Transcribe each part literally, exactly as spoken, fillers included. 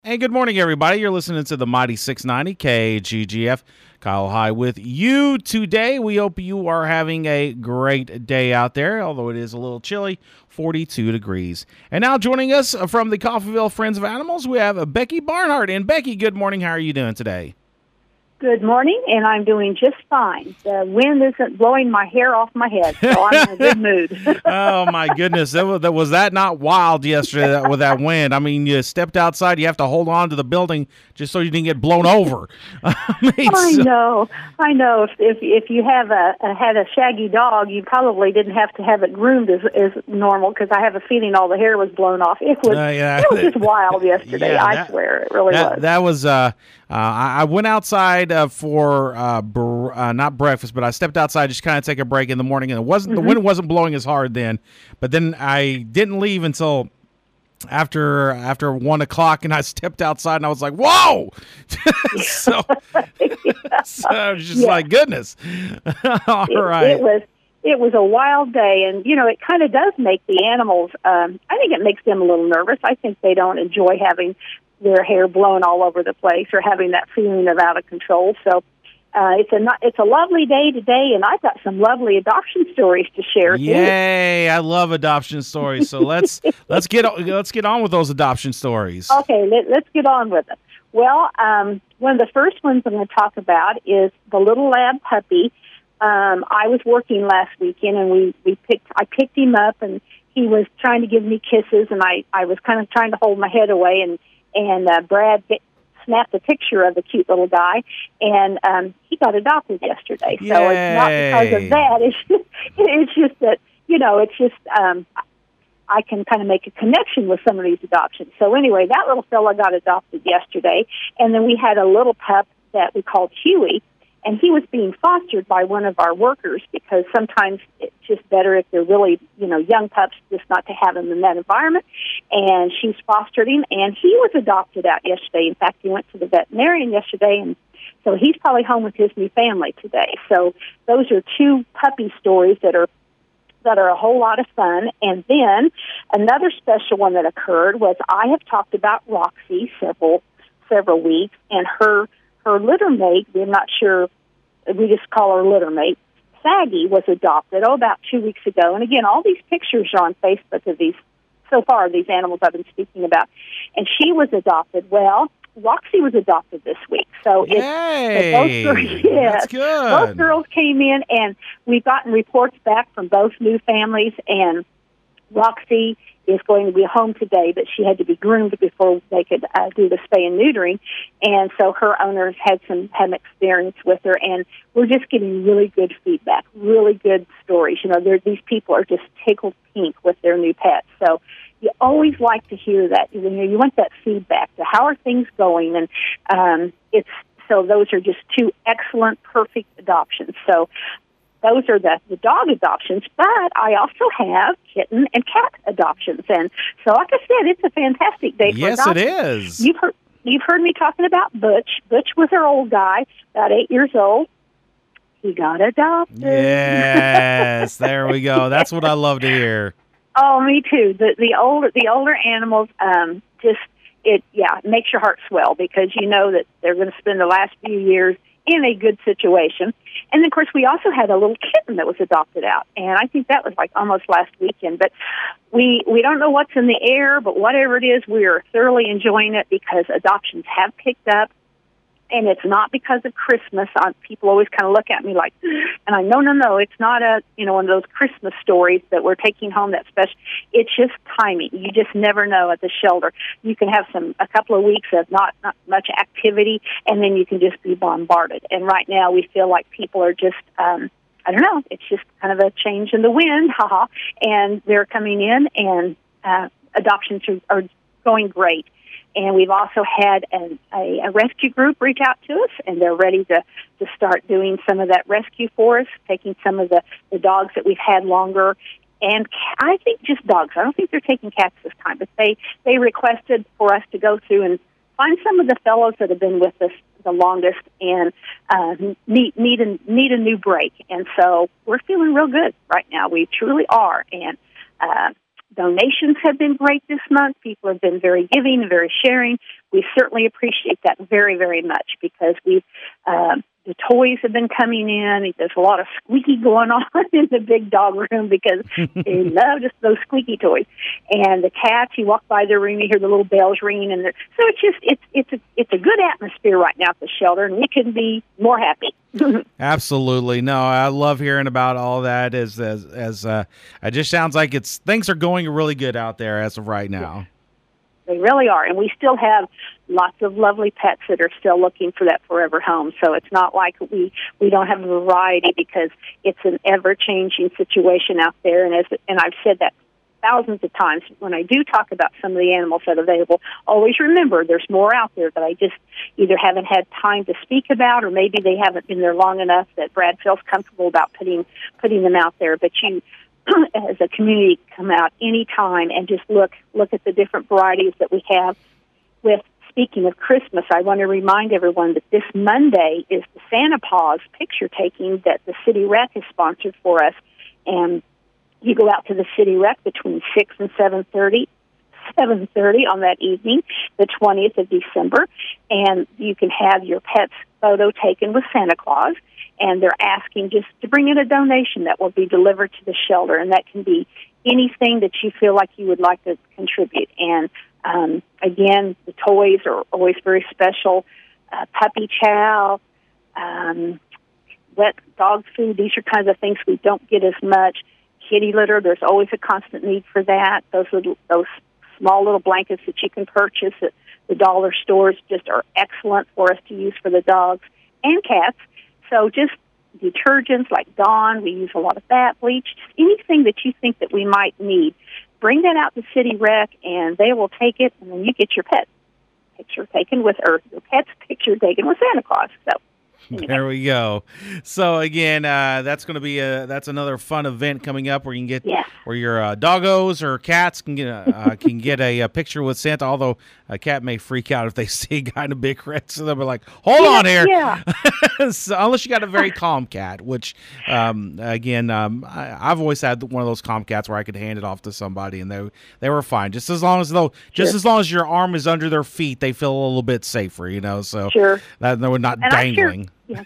Hey, good morning, everybody. You're listening to the Mighty six ninety K G G F. Kyle High with you today. We hope you are having a great day out there, although it is a little chilly, forty-two degrees. And now joining us from the Coffeyville Friends of Animals, we have Becky Barnhart. And Becky, good morning. How are you doing today? Good morning, and I'm doing just fine. The wind isn't blowing my hair off my head, so I'm in a good mood. Oh, my goodness. That was, that, was that not wild yesterday that, with that wind? I mean, you stepped outside, you have to hold on to the building just so you didn't get blown over. I, mean, I so, know. I know. If, if if you have a, a had a shaggy dog, you probably didn't have to have it groomed as, as normal, because I have a feeling all the hair was blown off. It was, uh, yeah, it was just wild yesterday, yeah, I that, swear. It really that, was. That was, uh, uh, I, I went outside uh, for, uh, br- uh, not breakfast, but I stepped outside just kind of take a break in the morning, and it wasn't, Mm-hmm. the wind wasn't blowing as hard then, but then I didn't leave until after after one o'clock, and I stepped outside, and I was like, whoa! so, Yeah. so I was just Yeah. like, goodness. All it, right. It was it was a wild day, and you know it kind of does make the animals. Um, I think it makes them a little nervous. I think they don't enjoy having their hair blown all over the place or having that feeling of out of control. So uh, it's a no- it's a lovely day today, and I've got some lovely adoption stories to share too. Yay! I love adoption stories. So let's let's get let's get on with those adoption stories. Okay, let, let's get on with it. Well, um, one of the first ones I'm going to talk about is the little lab puppy. Um, I was working last weekend, and we, we picked. I picked him up, and he was trying to give me kisses, and I, I was kind of trying to hold my head away, and and uh, Brad get, snapped a picture of the cute little guy, and um, he got adopted yesterday. So Yay. it's not because of that. It's just, it's just that you know, it's just. Um, I can kind of make a connection with some of these adoptions. So anyway, that little fella got adopted yesterday, and then we had a little pup that we called Huey, and he was being fostered by one of our workers, because sometimes it's just better if they're really, you know, young pups, just not to have them in that environment. And she's fostered him, and he was adopted out yesterday. In fact, he went to the veterinarian yesterday, and so he's probably home with his new family today. So those are two puppy stories that are that are a whole lot of fun. And then another special one that occurred was I have talked about Roxy several several weeks, and her her litter mate, we're not sure, we just call her litter mate, Saggy, was adopted, oh, about two weeks ago. And again, all these pictures are on Facebook of these, so far, these animals I've been speaking about. And she was adopted. Well, Roxy was adopted this week. So it's, Yay! both girls, yes, That's good. both girls came in, and we've gotten reports back from both new families, and Roxy is going to be home today, but she had to be groomed before they could uh, do the spay and neutering, and so her owners had some had experience with her, and we're just getting really good feedback, really good stories. You know, these people are just tickled pink with their new pets. So you always like to hear that. You know, you want that feedback to how are things going, and um, it's so those are just two excellent, perfect adoptions. So those are the, the dog adoptions, but I also have kitten and cat adoptions. And so, like I said, it's a fantastic day for yes, adoption. it is. You've heard, you've heard me talking about Butch. Butch was our old guy, about eight years old. He got adopted. Yes, there we go. That's what I love to hear. Oh, me too. The the older the older animals, um, just it yeah it makes your heart swell, because you know that they're going to spend the last few years in a good situation. And, of course, we also had a little kitten that was adopted out, and I think that was like almost last weekend. But we we don't know what's in the air, but whatever it is, we are thoroughly enjoying it, because adoptions have picked up. And it's not because of Christmas. I, people always kind of look at me like, and I know, no, no, it's not a, you know, one of those Christmas stories that we're taking home that special. It's just timing. You just never know at the shelter. You can have some, a couple of weeks of not, not much activity, and then you can just be bombarded. And right now we feel like people are just, um, I don't know, it's just kind of a change in the wind, haha, and they're coming in, and uh, adoptions are, are going great. And we've also had an, a, a rescue group reach out to us, and they're ready to, to start doing some of that rescue for us, taking some of the, the dogs that we've had longer. And I think just dogs. I don't think they're taking cats this time, but they, they requested for us to go through and find some of the fellows that have been with us the longest and uh, need, need, a, need a new break. And so we're feeling real good right now. We truly are. And uh, donations have been great this month. People have been very giving and very sharing. We certainly appreciate that very, very much because we uh, the toys have been coming in. There's a lot of squeaky going on in the big dog room because they love just those squeaky toys. And the cats, you walk by their room, you hear the little bells ringing, and so it's just it's it's a it's a good atmosphere right now at the shelter, and we couldn't be more happy. Absolutely. No, I love hearing about all that. As as as uh, it just sounds like it's things are going really good out there as of right now. They really are, and we still have lots of lovely pets that are still looking for that forever home. So it's not like we we don't have a variety because it's an ever changing situation out there. And as and I've said that thousands of times when I do talk about some of the animals that are available. Always remember there's more out there that I just either haven't had time to speak about, or maybe they haven't been there long enough that Brad feels comfortable about putting putting them out there. But you, as a community, come out any time and just look look at the different varieties that we have. With speaking of Christmas, I want to remind everyone that this Monday is the Santa Paws picture taking that the City Rec has sponsored for us, and you go out to the City Rec between six and seven thirty. seven thirty on that evening, the twentieth of December, and you can have your pet's photo taken with Santa Claus, and they're asking just to bring in a donation that will be delivered to the shelter, and that can be anything that you feel like you would like to contribute. And um, again, the toys are always very special. Uh, puppy chow, um, wet dog food, these are kinds of things we don't get as much. Kitty litter, there's always a constant need for that. Those little, those small little blankets that you can purchase at the dollar stores just are excellent for us to use for the dogs and cats. So just detergents like Dawn, we use a lot of that, bleach, just anything that you think that we might need. Bring that out to City Rec, and they will take it, and then you get your pet picture taken with, or your pet's picture taken with Santa Claus. So. There we go. So again, uh, that's going to be a that's another fun event coming up where you can get yeah. where your uh, doggos or cats can get a, uh, can get a, a picture with Santa. Although a cat may freak out if they see a guy in a big red, so they'll be like, "Hold yeah, on here." Yeah. So, unless you got a very calm cat, which um, again, um, I, I've always had one of those calm cats where I could hand it off to somebody and they they were fine. Just as long as though, just sure. as long as your arm is under their feet, they feel a little bit safer, you know. So sure. that they're not and dangling. Yeah.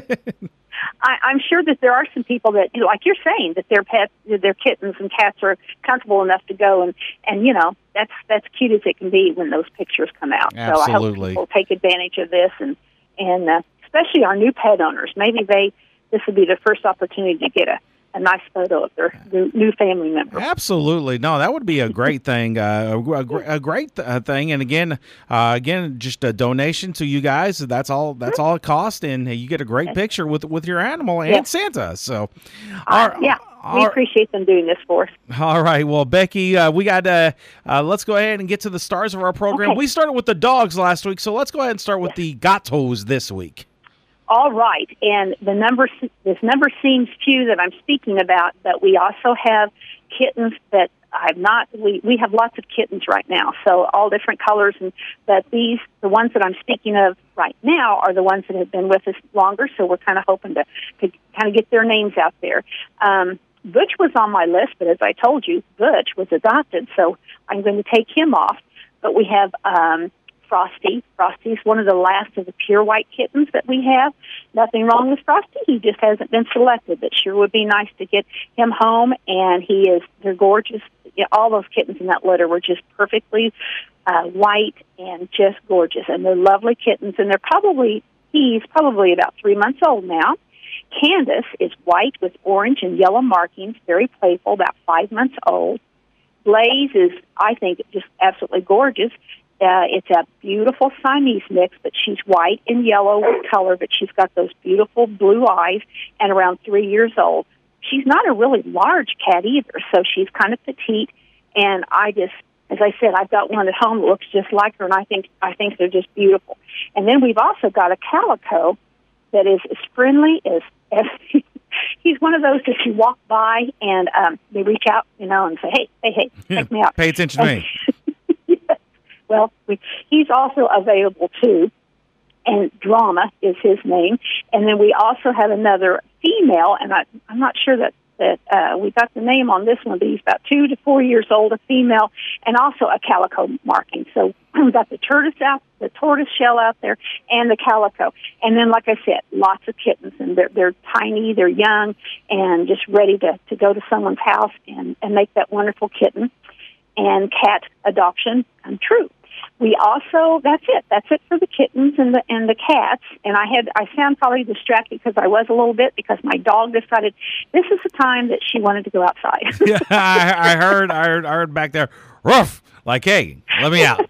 I, I'm sure that there are some people that, you know, like you're saying, that their pets, their kittens and cats are comfortable enough to go, and, and you know, that's that's cute as it can be when those pictures come out. Absolutely. So I hope people take advantage of this, and and uh, especially our new pet owners. Maybe they this would be their first opportunity to get a. a nice photo of their new family member. Absolutely. No, that would be a great thing, uh, a, a, a great uh, thing. And again, uh, again, just a donation to you guys. That's all, that's all it costs. And you get a great yes. picture with, with your animal and yes. Santa. So, uh, yeah, we our, appreciate them doing this for us. All right. Well, Becky, uh, we got, uh, uh, let's go ahead and get to the stars of our program. Okay. We started with the dogs last week. So let's go ahead and start with yes. the gatos this week. All right, and the number this number seems few that I'm speaking about, but we also have kittens that I've not. We we have lots of kittens right now, so all different colors, and but these the ones that I'm speaking of right now are the ones that have been with us longer. So we're kind of hoping to to kind of get their names out there. Um, Butch was on my list, but as I told you, Butch was adopted, so I'm going to take him off. But we have. Um, Frosty. Frosty's one of the last of the pure white kittens that we have. Nothing wrong with Frosty. He just hasn't been selected. But sure would be nice to get him home. And he is, they're gorgeous. Yeah, all those kittens in that litter were just perfectly uh, white and just gorgeous. And they're lovely kittens. And they're probably, he's probably about three months old now. Candace is white with orange and yellow markings, very playful, about five months old. Blaze is, I think, just absolutely gorgeous. Uh, it's a beautiful Siamese mix, but she's white and yellow color, but she's got those beautiful blue eyes and around three years old. She's not a really large cat either, so she's kind of petite. And I just, as I said, I've got one at home that looks just like her, and I think I think they're just beautiful. And then we've also got a calico that is as friendly as, as he's one of those that you walk by and um, they reach out, you know, and say, hey, hey, hey, check me out. Pay attention to me. Well, we, he's also available, too, and Drama is his name. And then we also have another female, and I, I'm not sure that that uh, we got the name on this one, but he's about two to four years old, a female, and also a calico marking. So we got the tortoise out, the tortoise shell out there, and the calico. And then, like I said, lots of kittens, and they're they're tiny, they're young, and just ready to, to go to someone's house and, and make that wonderful kitten and cat adoption come true. We also, that's it. That's it for the kittens and the and the cats. And I had, I sound probably distracted because I was a little bit because my dog decided this is the time that she wanted to go outside. Yeah, I, I heard, I heard, I heard back there, ruff, like, hey, let me out.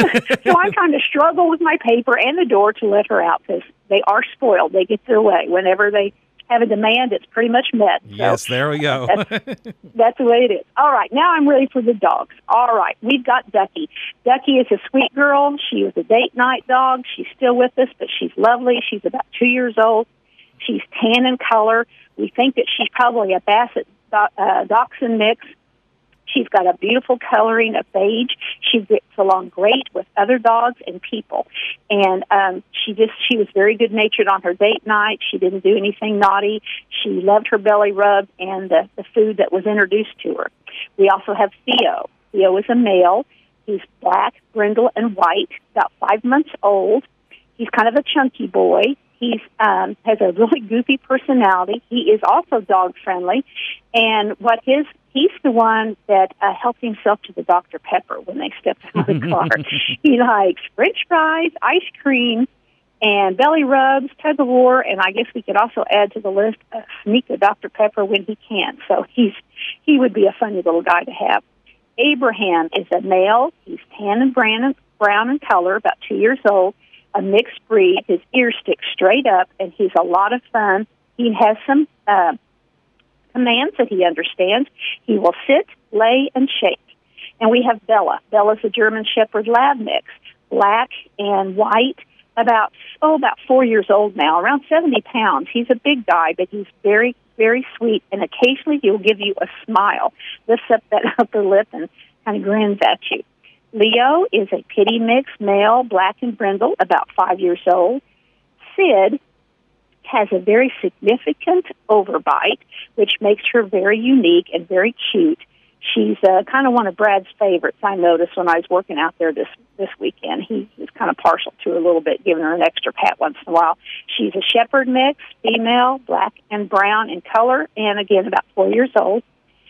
So I kind of struggle with my paper and the door to let her out because they are spoiled. They get their way whenever they have a demand. It's pretty much met. So yes, there we go. that's, that's the way it is. All right, now I'm ready for the dogs. All right, we've got Ducky. Ducky is a sweet girl. She was a date night dog. She's still with us, but she's lovely. She's about two years old. She's tan in color. We think that she's probably a Basset uh, Dachshund mix. She's got a beautiful coloring of beige. She gets along great with other dogs and people. And um, she just she was very good-natured on her date night. She didn't do anything naughty. She loved her belly rub and the, the food that was introduced to her. We also have Theo. Theo is a male. He's black, brindle, and white, about five months old. He's kind of a chunky boy. He's um, has a really goofy personality. He is also dog-friendly. And what his he's the one that uh, helped himself to the Doctor Pepper when they stepped out of the car. He likes French fries, ice cream, and belly rubs, tug of war, and I guess we could also add to the list uh, sneak a Doctor Pepper when he can. So he's he would be a funny little guy to have. Abraham is a male. He's tan and brown, brown in color, about two years old, a mixed breed. His ears stick straight up, and he's a lot of fun. He has some uh, commands that he understands. He will sit, lay, and shake. And we have Bella. Bella's a German Shepherd Lab mix, black and white, about, oh, about four years old now, around seventy pounds. He's a big guy, but he's very, very sweet, and occasionally he'll give you a smile, lifts up that upper lip and kind of grins at you. Leo is a pitty mix, male, black and brindle, about five years old. Sid has a very significant overbite, which makes her very unique and very cute. She's uh, kind of one of Brad's favorites, I noticed when I was working out there this, this weekend. He was kind of partial to her a little bit, giving her an extra pat once in a while. She's a shepherd mix, female, black and brown in color, and again, about four years old.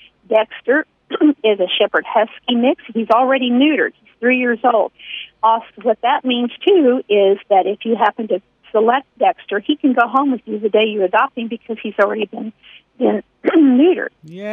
Dexter is a shepherd husky mix. He's already neutered. He's three years old. Also, what that means, too, is that if you happen to select Dexter, he can go home with you the day you adopt him because he's already been been neutered.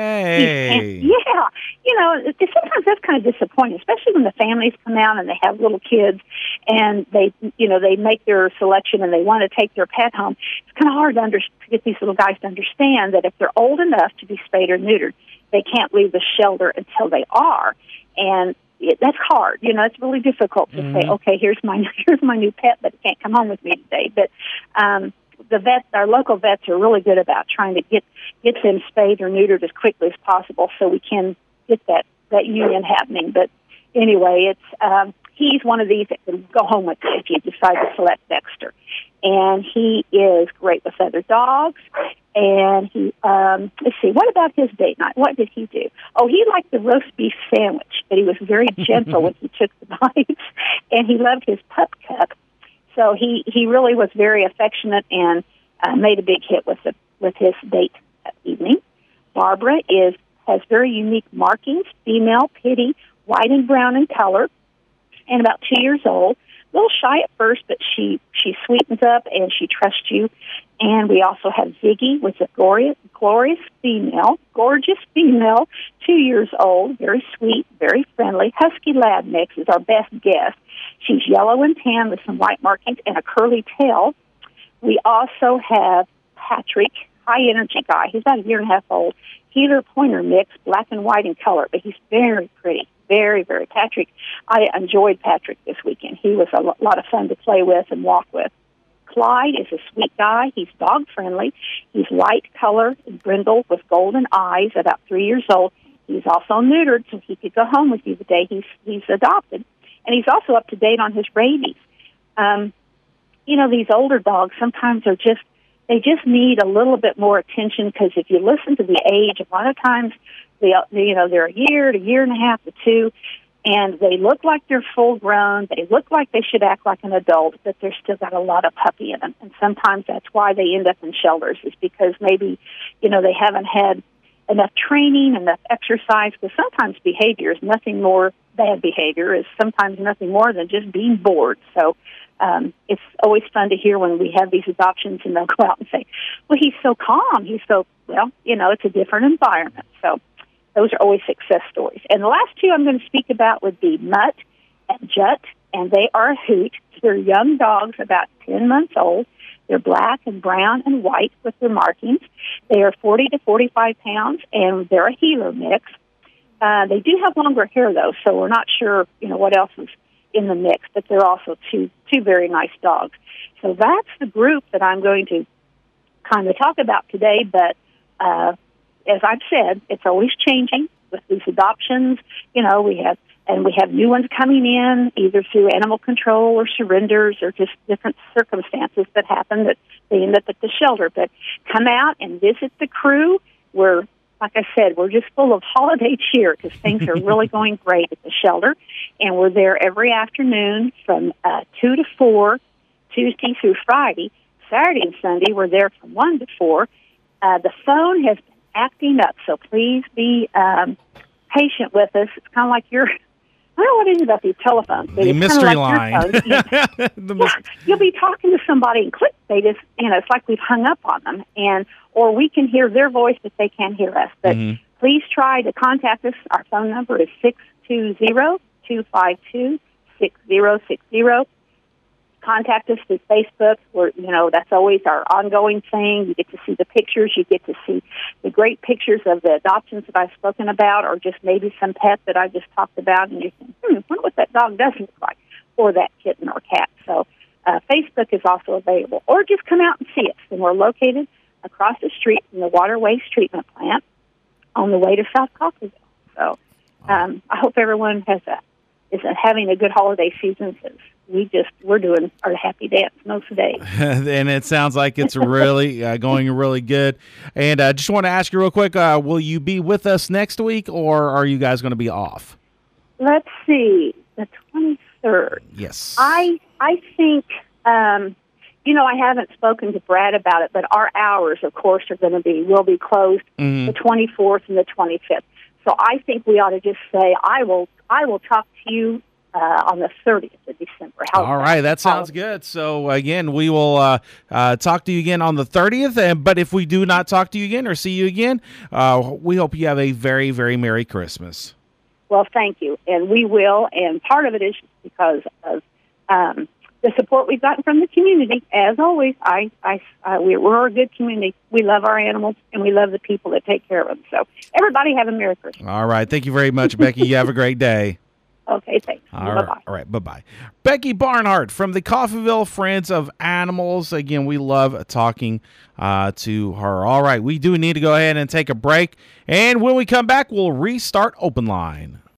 Yay! He, yeah, you know, it, sometimes that's kind of disappointing, especially when the families come out and they have little kids and they, you know, they make their selection and they want to take their pet home. It's kind of hard to, under, to get these little guys to understand that if they're old enough to be spayed or neutered, they can't leave the shelter until they are, and it, that's hard. You know, it's really difficult to mm-hmm. say, okay, here's my here's my new pet, but it can't come home with me today. But um, the vets, our local vets, are really good about trying to get get them spayed or neutered as quickly as possible, so we can get that that union happening. But anyway, it's um, he's one of these that can go home with you if you decide to select Dexter, and he is great with other dogs. And he, um, let's see, what about his date night? What did he do? Oh, he liked the roast beef sandwich, but he was very gentle when he took the bites, and he loved his pup cup. So he, he really was very affectionate and uh, made a big hit with the with his date that evening. Barbara is has very unique markings, female, pitty, white and brown in color, and about two years old. A little shy at first, but she, she sweetens up and she trusts you. And we also have Ziggy, which is a glorious, glorious female, gorgeous female, two years old, very sweet, very friendly. Husky Lab mix is our best guess. She's yellow and tan with some white markings and a curly tail. We also have Patrick, high-energy guy. He's about a year and a half old. Healer Pointer mix, black and white in color, but he's very pretty. Very, very. Patrick, I enjoyed Patrick this weekend. He was a lot of fun to play with and walk with. Clyde is a sweet guy. He's dog-friendly. He's light color, brindle with golden eyes, about three years old. He's also neutered, so he could go home with you the day he's he's adopted. And he's also up to date on his rabies. Um, you know, these older dogs sometimes are just they just need a little bit more attention, because if you listen to the age, a lot of times they, you know, they're a year to year and a half to two, and they look like they're full grown. They look like they should act like an adult, but they're still got a lot of puppy in them. And sometimes that's why they end up in shelters, is because maybe, you know, they haven't had enough training, enough exercise, because sometimes behavior is nothing more, bad behavior is sometimes nothing more than just being bored. So um, it's always fun to hear when we have these adoptions and they'll go out and say, well, he's so calm. He's so, well, you know, it's a different environment. So those are always success stories. And the last two I'm going to speak about would be Mutt and Jut, and they are a hoot. They're young dogs, about ten months old. They're black and brown and white with their markings. They are forty to forty-five pounds, and they're a heeler mix. Uh, they do have longer hair, though, so we're not sure, you know, what else is in the mix, but they're also two two very nice dogs. So that's the group that I'm going to kind of talk about today, but uh, as I've said, it's always changing with these adoptions. You know, we have, and we have new ones coming in, either through animal control or surrenders or just different circumstances that happen that they end up at the shelter. But come out and visit the crew. We're, like I said, we're just full of holiday cheer because things are really going great at the shelter. And we're there every afternoon from uh, two to four, Tuesday through Friday. Saturday and Sunday, we're there from one to four. Uh, the phone has been acting up, so please be um, patient with us. It's kind of like your, I don't know what it is about these telephones. The it's mystery like line. You, the yeah, you'll be talking to somebody and click, they just, you know, it's like we've hung up on them. And or we can hear their voice, but they can't hear us. But mm-hmm. please try to contact us. Our phone number is six two zero, two five two, six zero six zero. Contact us through Facebook. We're, you know, that's always our ongoing thing. You get to see the pictures. You get to see the great pictures of the adoptions that I've spoken about, or just maybe some pet that I just talked about, and you think, hmm, I wonder what that dog does look like, or that kitten or cat. So uh, Facebook is also available. Or just come out and see us. And we're located across the street from the Water Waste Treatment Plant on the way to South Coffeyville. So um, I hope everyone has a, is having a good holiday season, because we just, we're doing our happy dance most days. And it sounds like it's really uh, going really good. And I uh, just want to ask you real quick, uh, will you be with us next week, or are you guys going to be off? Let's see, the twenty-third. Yes. I I think, um, you know, I haven't spoken to Brad about it, but our hours, of course, are going to be, will be closed mm-hmm. the twenty-fourth and the twenty-fifth. So I think we ought to just say, I will, I will talk to you Uh, on the thirtieth of December. How's All right, that sounds good. So, again, we will uh, uh, talk to you again on the thirtieth. And, but if we do not talk to you again or see you again, uh, we hope you have a very, very Merry Christmas. Well, thank you. And we will. And part of it is because of um, the support we've gotten from the community. As always, I, I, uh, we, we're a good community. We love our animals, and we love the people that take care of them. So, everybody have a Merry Christmas. All right. Thank you very much, Becky. You have a great day. Okay, thanks. All Bye-bye. right, all right, bye-bye. Becky Barnhart from the Coffeyville Friends of Animals. Again, we love talking uh, to her. All right, we do need to go ahead and take a break. And when we come back, we'll restart Open Line.